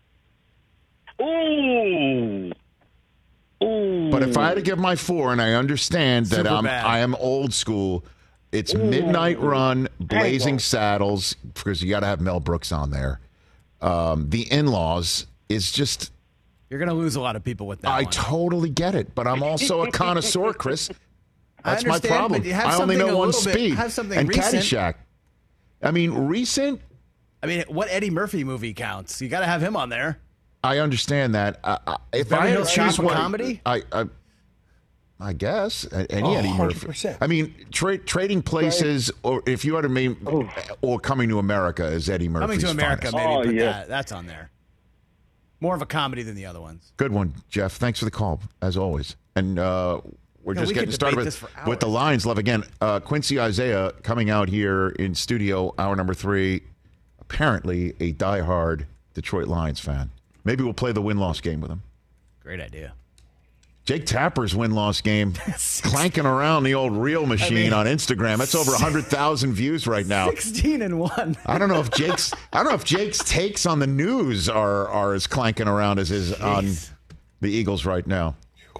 Ooh. Ooh. But if I had to give my four, and I understand that I'm, Superbad. I am old school, it's Midnight Run, Blazing Hangover. Saddles, because you got to have Mel Brooks on there. Um, the In-Laws is just. You're going to lose a lot of people with that I one. totally get it, but I'm also a connoisseur, Chris. I That's my understand, problem. but you have I only something know a one little bit- speed. have something and recent. Caddyshack. I mean, recent. I mean, what Eddie Murphy movie counts? You got to have him on there. I understand that. I, I, if Beverly I had Hills to choose Cop a one, comedy? I, I, I guess uh, any Oh, Eddie Murphy. one hundred percent. I mean, tra- Trading Places, or if you had to mean, or Coming to America is Eddie Murphy's Coming to America, finest. maybe Oh, put yeah. that. That's on there. More of a comedy than the other ones. Good one, Jeff. Thanks for the call, as always. And uh, we're No, just we getting could started debate with, this for with the hours. Lions love again. Uh, Quincy Isaiah coming out here in studio, hour number three. Apparently, a diehard Detroit Lions fan. Maybe we'll play the win-loss game with him. Great idea. Jake Tapper's win-loss game, clanking around the old reel machine mean, on Instagram. It's over one hundred thousand views right now. sixteen and one. I don't know if Jake's I don't know if Jake's takes on the news are are as clanking around as his on the Eagles right now.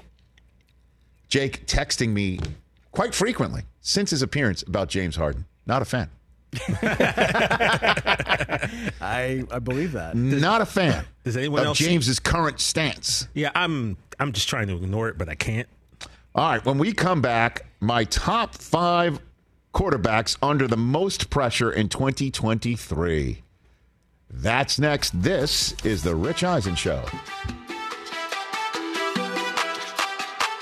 Jake texting me quite frequently since his appearance about James Harden. Not a fan. I I believe that. Not a fan. Does anyone of else- James's current stance? Yeah, I'm. I'm just trying to ignore it, but I can't. All right, when we come back, my top five quarterbacks under the most pressure in twenty twenty-three. That's next. This is The Rich Eisen Show.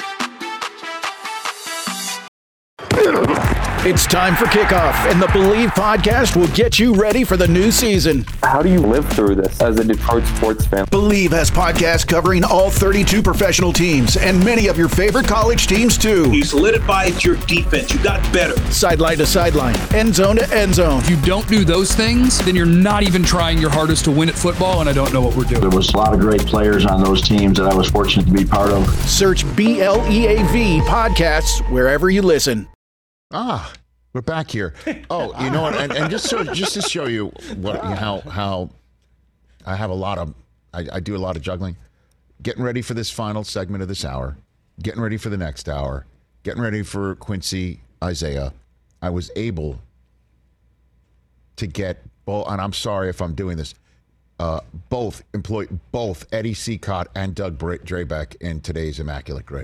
It's time for kickoff, and the Believe podcast will get you ready for the new season. How do you live through this as a Detroit sports fan? Believe has podcasts covering all thirty-two professional teams and many of your favorite college teams, too. You solidified your defense. You got better. Sideline to sideline, end zone to end zone. If you don't do those things, then you're not even trying your hardest to win at football, and I don't know what we're doing. There was a lot of great players on those teams that I was fortunate to be part of. Search B L E A V podcasts wherever you listen. Ah, we're back here. Oh, you know what? And, and just so just to show you what how how I have a lot of I, I do a lot of juggling. Getting ready for this final segment of this hour. Getting ready for the next hour. Getting ready for Quincy Isaiah. I was able to get both, and I'm sorry if I'm doing this. Uh, both employ both Eddie Seacott and Doug Drabeck in today's Immaculate Grid.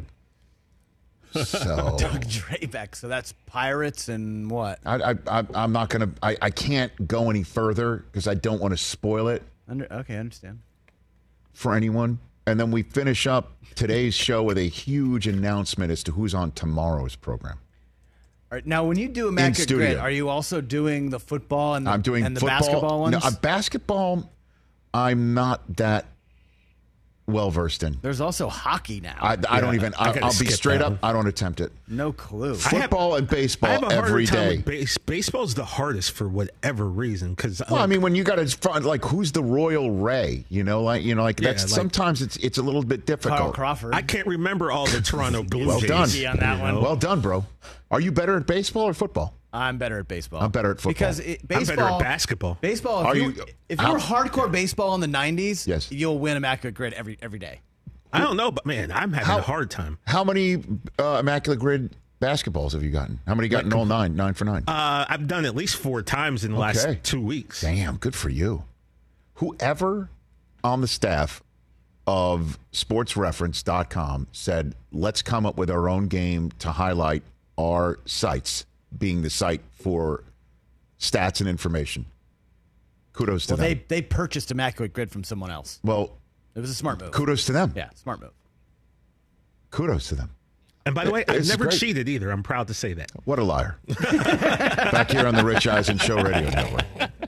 So Doug Drabeck. So that's Pirates and what? I, I, I'm not going to. I can't go any further because I don't want to spoil it. Under, okay, I understand. For anyone, and then we finish up today's show with a huge announcement as to who's on tomorrow's program. All right, now, when you do Immaculate Grid, are you also doing the football and the, I'm doing and the football, basketball ones? No, uh, basketball. I'm not that well versed in. There's also hockey now. I, I yeah, don't even. I, I'll be straight up. I don't attempt it. No clue. Football have, and baseball I have a every day. With base, baseball's the hardest for whatever reason. Because well, like, I mean, when you got to like, who's the Royal Ray? You know, like you know, like yeah, that's like, sometimes it's it's a little bit difficult. Carl Crawford. I can't remember all the Toronto Blue well Jays. Done. On that one. Well done, bro. Are you better at baseball or football? I'm better at baseball. I'm better at football. Because it, baseball, I'm better at basketball. Baseball. If Are you, you? If you were hardcore baseball in the nineties, yes. you'll win Immaculate Grid every every day. I don't know, but man, I'm having how, a hard time. How many uh, Immaculate Grid basketballs have you gotten? How many gotten all nine? Nine for nine. Uh, I've done at least four times in the okay. last two weeks. Damn, good for you. Whoever on the staff of sports reference dot com said, let's come up with our own game to highlight our sites being the site for stats and information. Kudos to well, them. They, they purchased Immaculate Grid from someone else. Well, it was a smart move. Kudos to them. Yeah, smart move. Kudos to them. And by the way, I've it's never great. cheated either. I'm proud to say that. What a liar. Back here on the Rich Eisen Show Radio Network.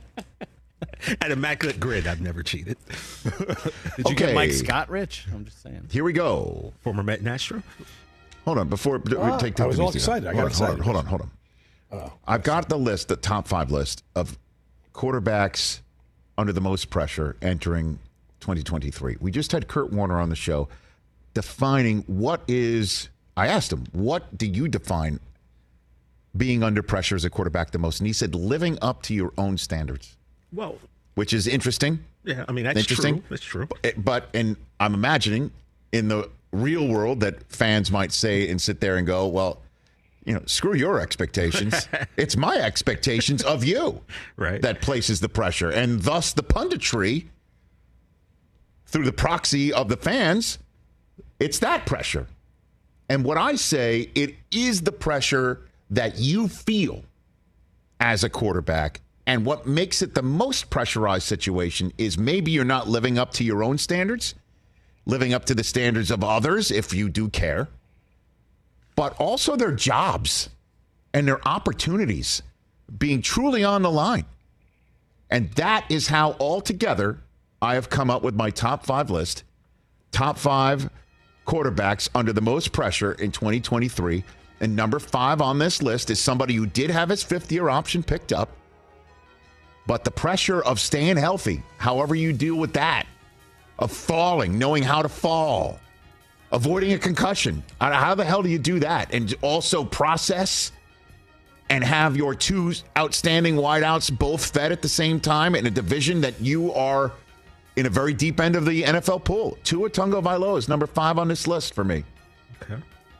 At Immaculate Grid, I've never cheated. Did you okay. get Mike Scott rich? I'm just saying. Here we go. Former Met and Astro. Hold on. Before we ah, take I was all excited. I got hold on, excited. Hold on, hold on, hold on. Oh, I've got the list, the top five list of quarterbacks under the most pressure entering twenty twenty-three. We just had Kurt Warner on the show defining what is, I asked him, what do you define being under pressure as a quarterback the most? And he said, living up to your own standards. Well, which is interesting. Yeah, I mean, that's interesting. true. That's true. But, but, and I'm imagining in the real world that fans might say and sit there and go, well, you know, screw your expectations. It's my expectations of you right. that places the pressure. And thus the punditry through the proxy of the fans, it's that pressure. And what I say, it is the pressure that you feel as a quarterback. And what makes it the most pressurized situation is maybe you're not living up to your own standards, living up to the standards of others if you do care, but also their jobs and their opportunities being truly on the line. And that is how altogether I have come up with my top five list. Top five quarterbacks under the most pressure in twenty twenty-three. And number five on this list is somebody who did have his fifth-year option picked up. But the pressure of staying healthy, however you deal with that, of falling, knowing how to fall, avoiding a concussion. How the hell do you do that? And also process and have your two outstanding wideouts both fed at the same time in a division that you are in a very deep end of the N F L pool. Tua Tagovailoa is number five on this list for me. Okay.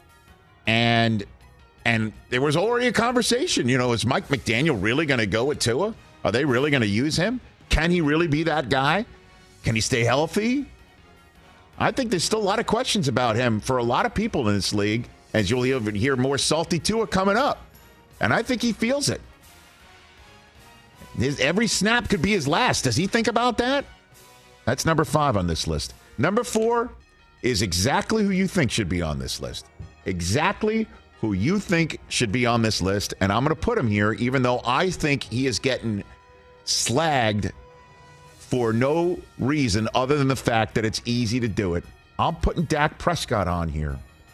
And and there was already a conversation. You know, is Mike McDaniel really going to go with Tua? Are they really going to use him? Can he really be that guy? Can he stay healthy? I think there's still a lot of questions about him for a lot of people in this league, as you'll even hear more salty Tua coming up. And I think he feels it. His, every snap could be his last. Does he think about that? That's number five on this list. Number four is exactly who you think should be on this list. Exactly who you think should be on this list, and I'm going to put him here, even though I think he is getting slagged for no reason other than the fact that it's easy to do it. I'm putting Dak Prescott on here.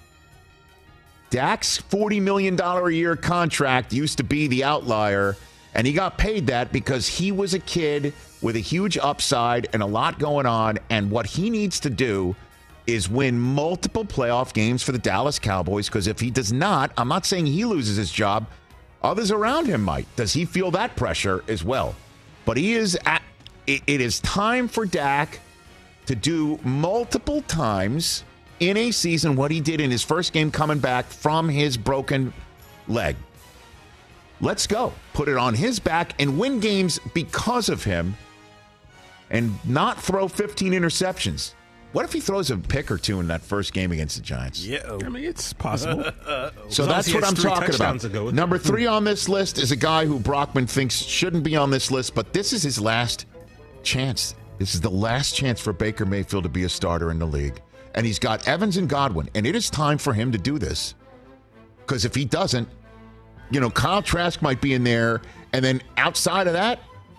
Dak's forty million dollars a year contract used to be the outlier, and he got paid that because he was a kid with a huge upside and a lot going on, and what he needs to do is win multiple playoff games for the Dallas Cowboys, because if he does not, I'm not saying he loses his job, others around him might. Does he feel that pressure as well? But he is at, it, it is time for Dak to do multiple times in a season what he did in his first game coming back from his broken leg. Let's go. Put it on his back and win games because of him and not throw fifteen interceptions. What if he throws a pick or two in that first game against the Giants? Yeah, I mean, it's possible. So that's what I'm talking about. Number three on this list is a guy who Brockman thinks shouldn't be on this list, but this is his last chance. This is the last chance for Baker Mayfield to be a starter in the league. And he's got Evans and Godwin, and it is time for him to do this. Because if he doesn't, you know, Kyle Trask might be in there, and then outside of that,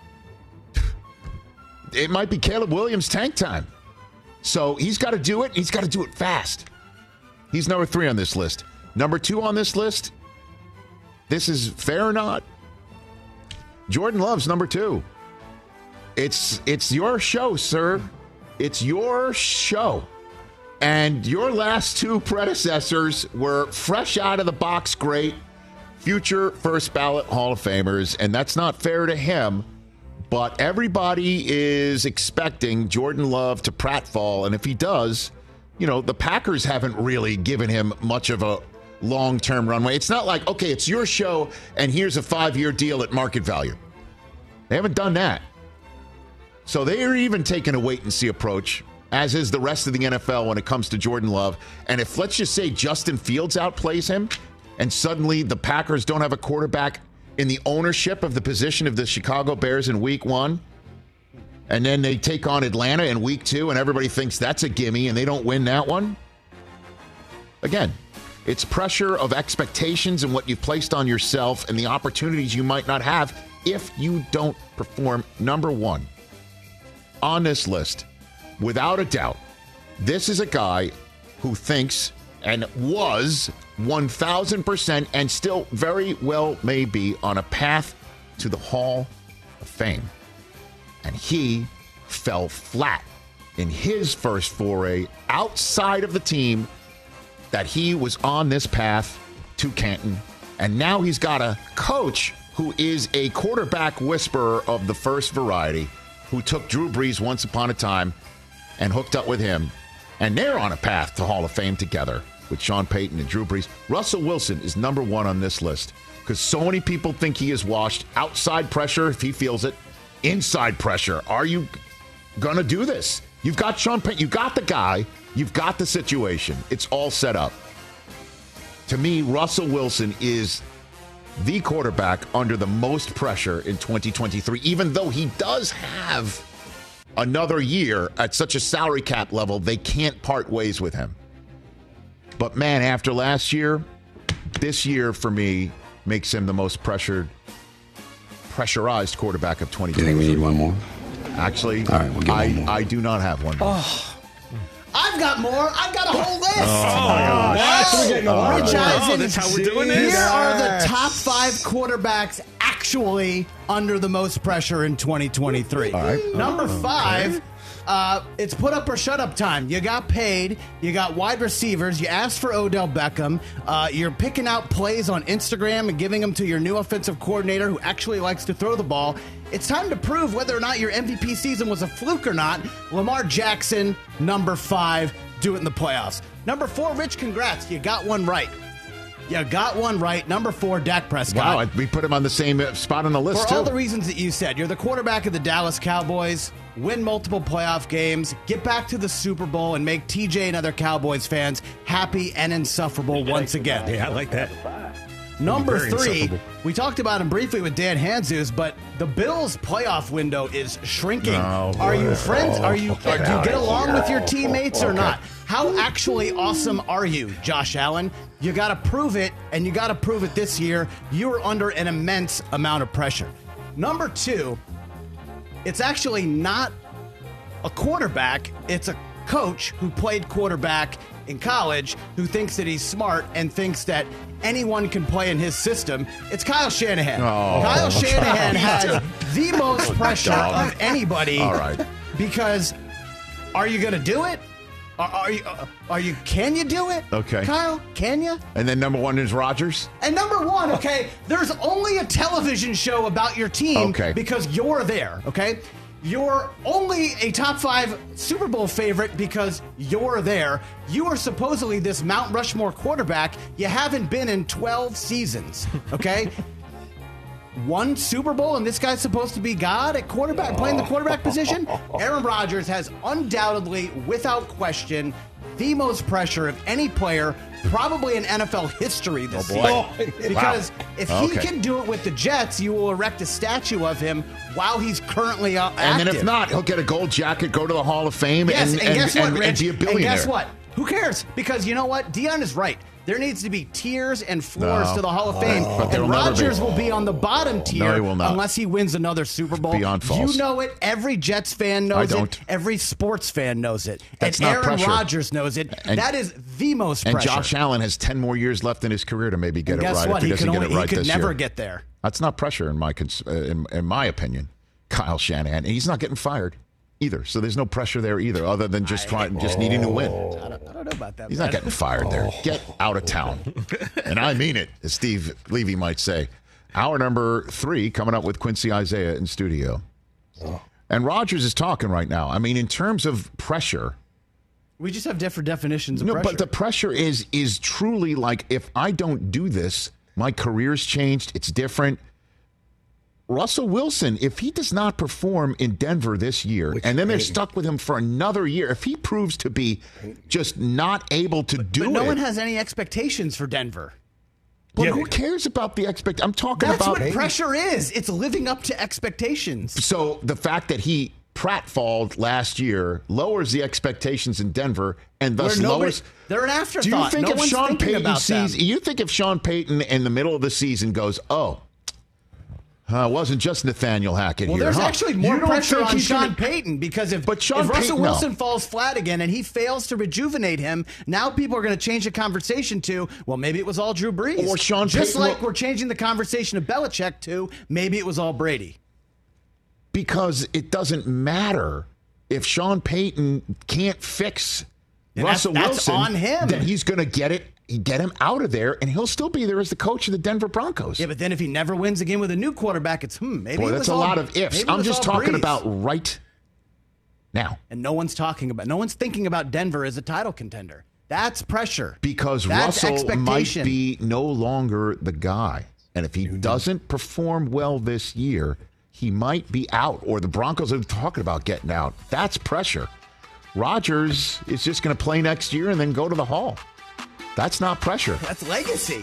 it might be Caleb Williams tank time. So he's got to do it. He's got to do it fast. He's number three on this list. Number two on this list, this is fair or not, Jordan Love's number two. It's it's your show, sir. It's your show. And your last two predecessors were fresh out of the box great, future first ballot Hall of Famers, and that's not fair to him. But everybody is expecting Jordan Love to pratfall, and if he does, you know, the Packers haven't really given him much of a long-term runway. It's not like, okay, it's your show, and here's a five-year deal at market value. They haven't done that. So they are even taking a wait-and-see approach, as is the rest of the N F L when it comes to Jordan Love. And if, let's just say, Justin Fields outplays him, and suddenly the Packers don't have a quarterback in the ownership of the position of the Chicago Bears in week one, and then they take on Atlanta in week two, and everybody thinks that's a gimme, and they don't win that one. Again, it's pressure of expectations and what you've placed on yourself and the opportunities you might not have if you don't perform. Number one on this list, without a doubt, this is a guy who thinks and was one thousand percent and still very well may be on a path to the Hall of Fame. And he fell flat in his first foray outside of the team that he was on this path to Canton. And now he's got a coach who is a quarterback whisperer of the first variety, who took Drew Brees once upon a time and hooked up with him. And they're on a path to Hall of Fame together with Sean Payton and Drew Brees. Russell Wilson is number one on this list because so many people think he is washed. Outside pressure, if he feels it. Inside pressure. Are you going to do this? You've got Sean Payton. You've got the guy. You've got the situation. It's all set up. To me, Russell Wilson is the quarterback under the most pressure in twenty twenty-three, even though he does have another year at such a salary cap level, they can't part ways with him. But, man, after last year, this year, for me, makes him the most pressured, pressurized quarterback of twenty twenty-three. You think we need one more? Actually, All right, we'll get I, one more. I do not have one more. Oh. I've got more. I've got a whole list. Oh, my gosh. Wow. We're getting Oh, on. Rich Oh, Eisen, that's how we're doing this? Here are Yes. the top five quarterbacks actually under the most pressure in twenty twenty-three. All right. Number Okay. five, uh, it's put up or shut up time. You got paid. You got wide receivers. You asked for Odell Beckham. Uh, you're picking out plays on Instagram and giving them to your new offensive coordinator who actually likes to throw the ball. It's time to prove whether or not your M V P season was a fluke or not. Lamar Jackson, number five, do it in the playoffs. Number four, Rich, congrats. You got one right. You got one right. Number four, Dak Prescott. Wow, we put him on the same spot on the list, For too. all the reasons that you said, you're the quarterback of the Dallas Cowboys, win multiple playoff games, get back to the Super Bowl, and make T J and other Cowboys fans happy and insufferable once again. Yeah, I like that. Number Very three, insufferable. we talked about him briefly with Dan Hanzus, but the Bills' playoff window is shrinking. No, are you boy. friends? Oh, Are you? get Are, do you out get of along here. with your teammates or Okay. not? How actually awesome are you, Josh Allen? You got to prove it, and you got to prove it this year. You are under an immense amount of pressure. Number two, it's actually not a quarterback. It's a coach who played quarterback in college who thinks that he's smart and thinks that anyone can play in his system. It's Kyle Shanahan. Oh. Kyle Shanahan has the most pressure Dog. of anybody. All right. Because are you going to do it? Are, are you? Uh, are you? Can you do it? Okay. Kyle, can you? And then number one is Rodgers. And number one, okay, there's only a television show about your team Okay. because you're there, okay? You're only a top five Super Bowl favorite because you're there. You are supposedly this Mount Rushmore quarterback. You haven't been in twelve seasons, okay? One Super Bowl, and this guy's supposed to be God at quarterback, playing the quarterback position? Aaron Rodgers has undoubtedly, without question, the most pressure of any player, probably in N F L history this Oh, boy. season. Because Wow. if he Okay. can do it with the Jets, you will erect a statue of him while he's currently uh, active. And then if not, he'll get a gold jacket, go to the Hall of Fame, Yes, and, and, guess what, and, Rich? and be a And billionaire. guess what? Who cares? Because you know what? Dion is right. There needs to be tiers and floors No. to the Hall of Oh. Fame. But there and will never Rodgers be. will be on the bottom tier he will not. unless he wins another Super Bowl. Beyond false. You know it. Every Jets fan knows I don't. it. Every sports fan knows it. That's and not Aaron pressure. Rodgers knows it. And- that is the most And pressure. Josh Allen has ten more years left in his career to maybe get And it guess right. what? If he, He doesn't could get only- it right he could this never year. get there. That's not pressure in my cons- uh, in, in my opinion. Kyle Shanahan, and he's not getting fired either. So there's no pressure there either, other than just trying, just needing to win. I don't, I don't know about that. He's man. not getting fired there. Get out of town. And I mean it, as Steve Levy might say. Hour number three coming up with Quincy Isaiah in studio. And Rodgers is talking right now. I mean, in terms of pressure. We just have different definitions of No, pressure. but the pressure is is truly like, if I don't do this, my career's changed. It's different. Russell Wilson, if he does not perform in Denver this year, Which and then they're Peyton? stuck with him for another year, if he proves to be just not able to do but no it, one has any expectations for Denver. but Yeah. who cares about the expect? I'm talking That's about what pressure is. It's living up to expectations. So the fact that he pratfalled last year lowers the expectations in Denver, and thus Where nobody- lowers. they're an Do afterthought. you think No if one's Sean thinking Payton about sees? them. You think if Sean Payton in the middle of the season goes, "Oh, uh, it wasn't just Nathaniel Hackett Well, here." there's huh? actually more You don't pressure think on he's Sean gonna- Payton because if, But Sean if Russell Payton- no. Wilson falls flat again and he fails to rejuvenate him, now people are going to change the conversation to, well, maybe it was all Drew Brees. Or Sean Just Payton like will- we're changing the conversation of Belichick to, maybe it was all Brady. Because it doesn't matter if Sean Payton can't fix And Russell that's- that's Wilson. on him. Then he's going to get it. Get him out of there, and he'll still be there as the coach of the Denver Broncos. Yeah, but then if he never wins again with a new quarterback, it's, hmm, maybe Boy, it that's was a all- lot of ifs. maybe it I'm was just all talking Brees. about right now. And no one's talking about, no one's thinking about Denver as a title contender. That's pressure. Because That's Russell might expectation. be no longer the guy. And if he doesn't perform well this year, he might be out, or the Broncos are talking about getting out. That's pressure. Rodgers is just going to play next year and then go to the Hall. That's not pressure. That's legacy.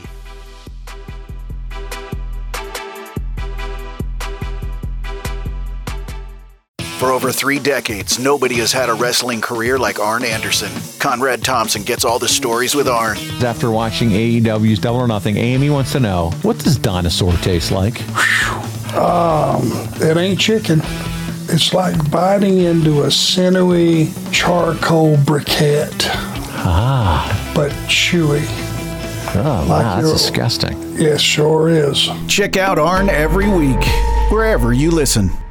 For over three decades, nobody has had a wrestling career like Arn Anderson. Conrad Thompson gets all the stories with Arn. After watching A E W's Double or Nothing, Amy wants to know, what does dinosaur taste like? Um, it ain't chicken. It's like biting into a sinewy charcoal briquette. Ah. But chewy. Oh, wow, Like that's your- disgusting. Yes, sure is. Check out Arn every week, wherever you listen.